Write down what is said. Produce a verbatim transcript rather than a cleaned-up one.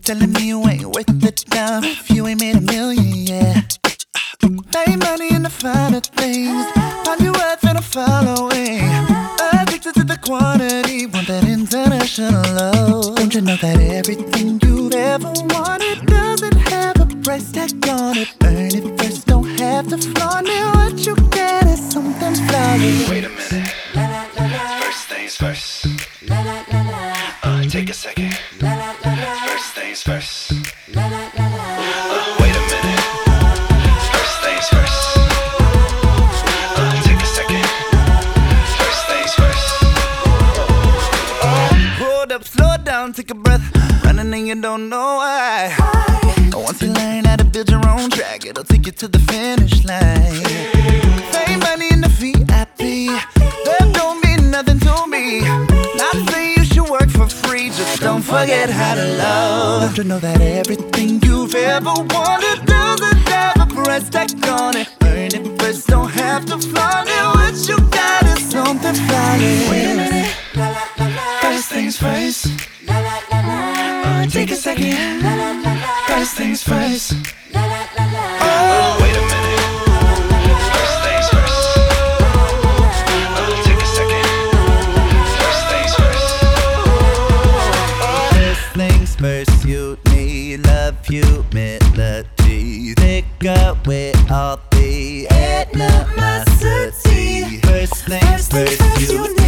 telling me you ain't worth the time if you ain't made a million, yeah. Pay money in the finer things, find your worth in a following. Addicted to the quantity, want that international love. Don't you know that everything you've ever wanted doesn't have a price tag on it? Earn it first, don't have to flaunt it. What you get is something flawless. Wait a minute. First things first. Uh, take a second. First things first. Uh, wait a minute. First things first. Uh, take a second. First things first. Hold up, slow down, take a breath. Running and you don't know why. Once you learn how to build your own track, it'll take you to the finish line. Pay money in the V I P, that don't mean nothing to me. Not saying you should work for free, just don't forget how to love. Don't you know that everything you've ever wanted doesn't have a price tag on it? Earn it first, don't have to flaunt it. What you got is something flawless. Wait a minute. First things first. Uh, take a second. First things first. Uh, wait a minute. First things first. Uh, take a second. First things first. First things first, you need love, humility. Pick up with all the animosity. First things first, you